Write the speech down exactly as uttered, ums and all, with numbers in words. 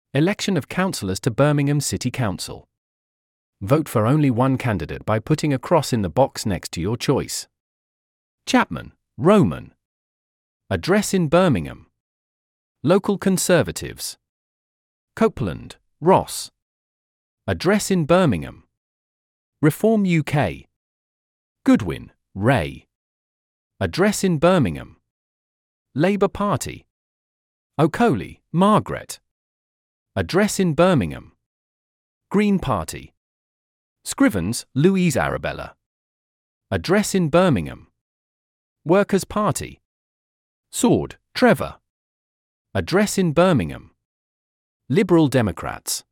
Election of councillors to Birmingham City Council. Vote for only one candidate by putting a cross in the box next to your choice. Chapman, Roman. Address in Birmingham. Local Conservatives. Copeland, Ross. Address in Birmingham. Reform U K. Goodwin, Ray. Address in Birmingham. Labour Party. O'Coley, Margaret. Address in Birmingham. Green Party. Scrivens, Louise Arabella. Address in Birmingham. Workers' Party. Sword, Trevor. Address in Birmingham. Liberal Democrats.